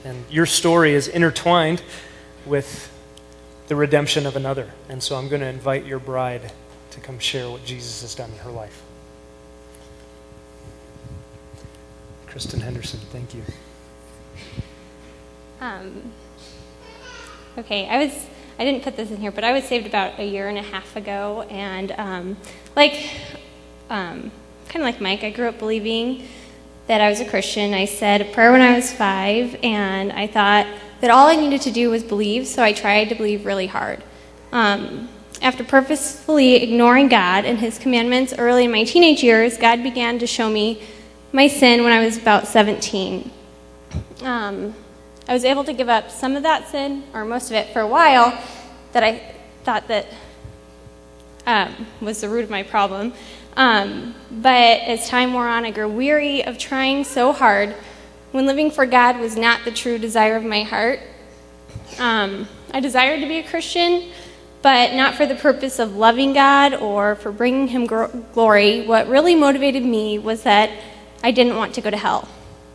And your story is intertwined with the redemption of another. And so I'm going to invite your bride to come share what Jesus has done in her life. Kristen Henderson, thank you. Okay, I didn't put this in here, but I was saved about a year and a half ago, and kind of like Mike, I grew up believing that I was a Christian. I said a prayer when I was 5, and I thought that all I needed to do was believe, so I tried to believe really hard. After purposefully ignoring God and His commandments early in my teenage years, God began to show me my sin when I was about 17. I was able to give up some of that sin, or most of it, for a while, that I thought that was the root of my problem. But as time wore on, I grew weary of trying so hard when living for God was not the true desire of my heart. I desired to be a Christian, but not for the purpose of loving God or for bringing Him glory. What really motivated me was that I didn't want to go to hell.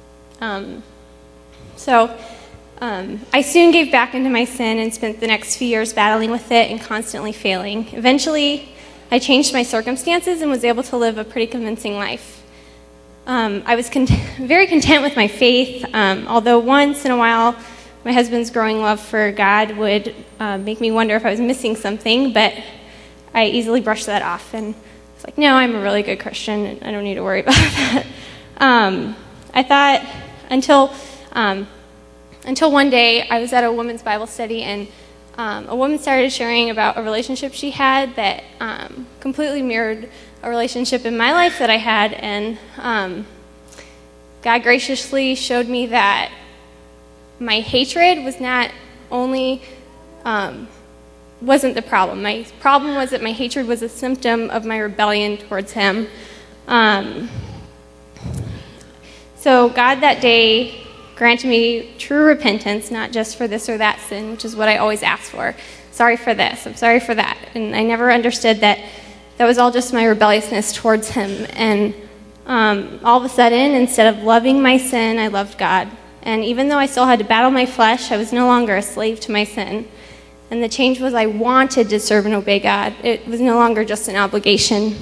I soon gave back into my sin and spent the next few years battling with it and constantly failing. Eventually, I changed my circumstances and was able to live a pretty convincing life. I was very content with my faith, although once in a while my husband's growing love for God would make me wonder if I was missing something, but I easily brushed that off and was like, no, I'm a really good Christian and I don't need to worry about that. I thought until one day I was at a women's Bible study, and a woman started sharing about a relationship she had that completely mirrored a relationship in my life that I had, and God graciously showed me that my hatred was not only wasn't the problem. My problem was that my hatred was a symptom of my rebellion towards Him. So God that day granted me true repentance, not just for this or that sin, which is what I always ask for. Sorry for this, I'm sorry for that. And I never understood that was all just my rebelliousness towards Him. And all of a sudden, instead of loving my sin, I loved God. And even though I still had to battle my flesh, I was no longer a slave to my sin. And the change was I wanted to serve and obey God. It was no longer just an obligation.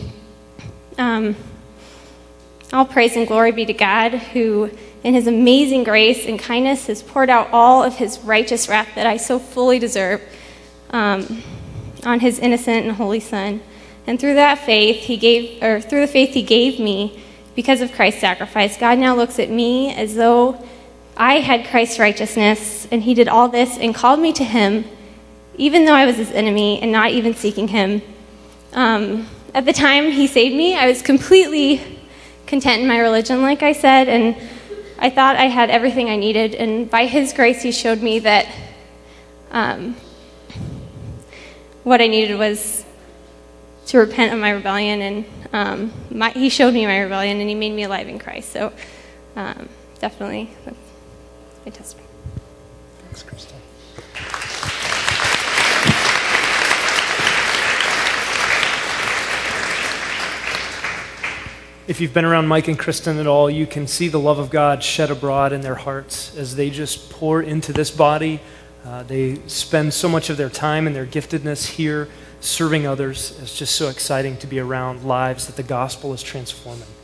All praise and glory be to God, who in His amazing grace and kindness has poured out all of His righteous wrath that I so fully deserve on His innocent and holy Son. And through the faith He gave me, because of Christ's sacrifice, God now looks at me as though I had Christ's righteousness, and He did all this and called me to Him, even though I was His enemy and not even seeking Him. At the time He saved me, I was completely content in my religion, like I said, and I thought I had everything I needed, and by His grace He showed me that what I needed was to repent of my rebellion, and He showed me my rebellion, and He made me alive in Christ. So definitely, that's my testimony. Thanks, Kristen. If you've been around Mike and Kristen at all, you can see the love of God shed abroad in their hearts as they just pour into this body. They spend so much of their time and their giftedness here serving others. It's just so exciting to be around lives that the gospel is transforming.